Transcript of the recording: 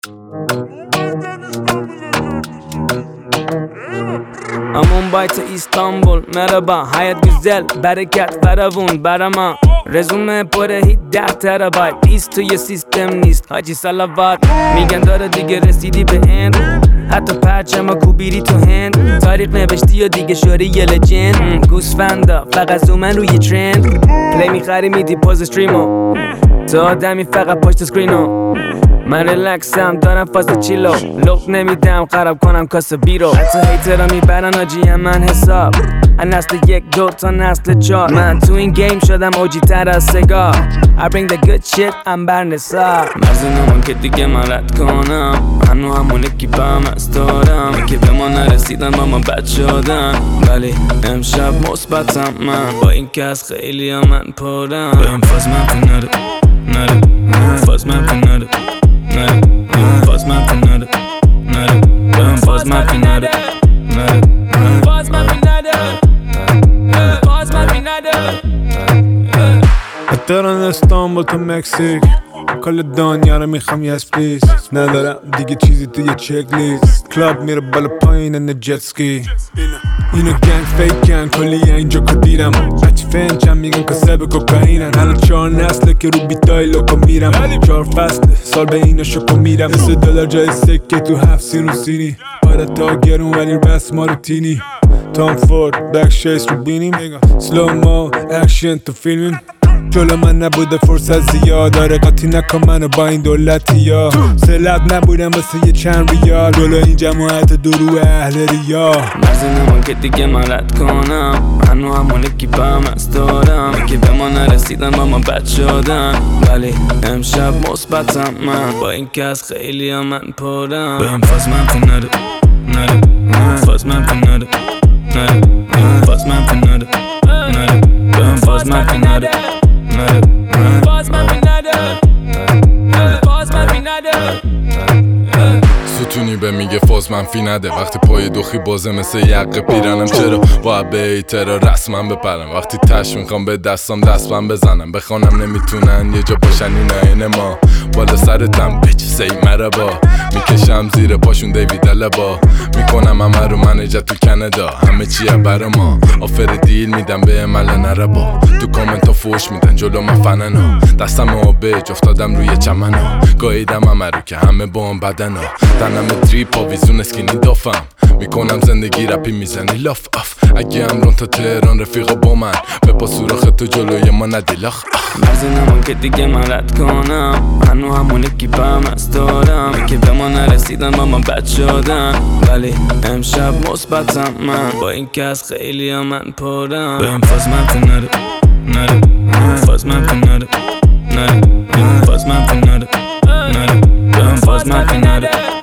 Mumbai to İstanbul merhaba hayat güzel bereket feravun برama رزومه پر 10 ترابایت بیست توی سیستم نیست حاجی صلوات میگن داره دیگه رسیدی به هند حتی پرچم کوبیری تو هند تاریخ نوشتی و دیگه شوری یه لجند گوسفندا فقط زومن روی ترند پلی میخری میدی پوز استریمو تو آدمی فقط پشت سکرینو من ریلکسم دارم فاز چیلو لق نمیدم خراب کنم کاسه بیرو حتی هیترها میبرن آجی من حساب از نسل 1 2 تا نسل 4 من تو این گیم شدم اوجی تر از سگار I bring the good shit I'm برنسار مرزونم که دیگه من رد کنم هنو همونه کی بهم از دارم که به ما نرسیدن با ما بد شدن ولی امشب مثبتم من با این که از خیلی ها من پرم بهم فاز من نره نره فاز من نره نره فاز من نره نره بهم فاز من نره نره فاز من نره فاز من نره تهران استانبول تا مکزیک کل دنیا رو میخوام یه اسپلیس ندارم دیگه چیزی توی چک لیست کلاب میره بالا پایین ان جت سکی اینو گنگ فیکن کلی اینجا کدیرم بچه فنچم میگن کسب کوکائینن الان 4 نسله که رو بیتای لوکو میرم 4 فصله سال به اینا شکو میرم مثل دلار جای سکه تو 7 سینو سینی آره تا گرون ولی رس ما روتینی تام فورد بک شیس رو بینیم سلو مو اکشن تو فیلمیم جلو من نبوده فرصت زیاد داره قاطی نکن منو با این دولتی ها سلب نبودم واسه یه چند ریال جلو این جماعت درو اهل ریا مرزونم که دیگه من رد کنم هنو همونه کی بهم از دارم که به ما نرسیدن با ما بد شدن ولی امشب مثبتم من با این که از خیلی ها من پرم بهم فاز من نره نره فاز من نره نره فاز من نره نره بهم فاز من نره فاز من نده ستونی به میگه فاز منفی نده وقتی پای دوخی بازه مثل یقه پیرنم چرا باید به ایترا رسمم بپرم وقتی تش میخوام به دستم دستم بزنم بخوانم نمیتونن یه جا باشن این عین ما بالا سرتم بیچ سی مربا میکشم زیر پاشون دیوید لبا میکنم همه رو منجت تو کانادا همه چیه برا ما آفر دیل میدم به عمل نربا تو کامنت ها فوش میدن جلو من فننا دستم آبه افتادم روی چمنا گاییدم همه رو که همه با هم بدنا تنم تریپ ها ویزون اسکینی دافم میکنم زندگی رپی میزنی لاف اف اگه امرون تا تهران رفیقا با من به پا سوراخ تو جلوی ما ندیلاخ مرزونم که دیگه من رد کنم هنو همونه کی بهم از دارم که به ما نرسیدن با ما بد شدن ولی امشب مثبتم من با این که از خیلی ها من پرم بهم فاز من نره نره فاز من نره نره فاز من نره نره بهم فاز من نره